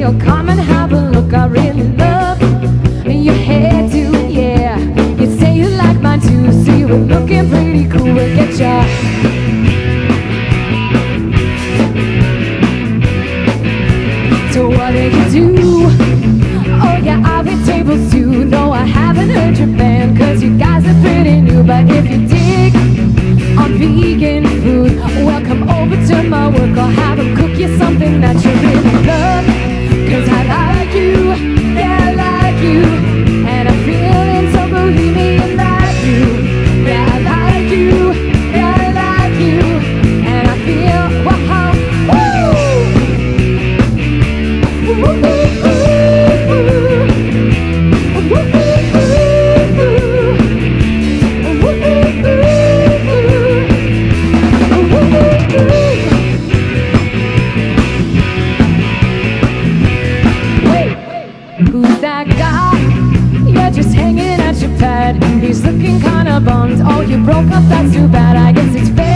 you'll come and have a look. I really love your hairdo, yeah. You say you like mine too, so you were looking pretty cool. We'll get ya. So what do you do? Oh yeah, I wait tables too. No, I haven't heard your band, cause you guys are pretty new. But if you dig on vegan food, well, come over to my work. I'll have them cook you something that you really love. Cause I like you, yeah, I like you. And I'm feeling so believe me, I like you. Yeah, I like you, yeah, I like you. And I feel, wow, woo! Woo-hoo. Who's that guy? You're just hanging at your pad. He's looking kinda bummed. Oh, you broke up, that's too bad. I guess it's fair.